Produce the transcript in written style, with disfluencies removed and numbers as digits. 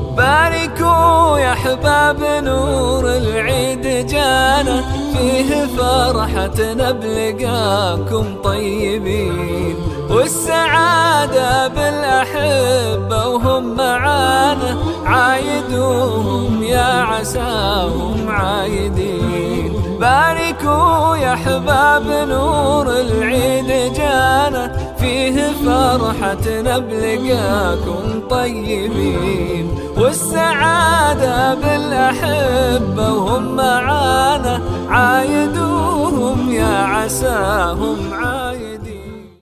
باركوا يا احباب نور العيد جانا، فيه فرحتنا بلقاكم طيبين، والسعادة بالأحبة وهم معانا، عايدوهم يا عساهم عايدين. باركوا يا احباب نور العيد جانا، فيه فرحتنا بلقاكم طيبين، والسعادة بالأحبة وهم معانا، عايدوهم يا عساهم عايدين.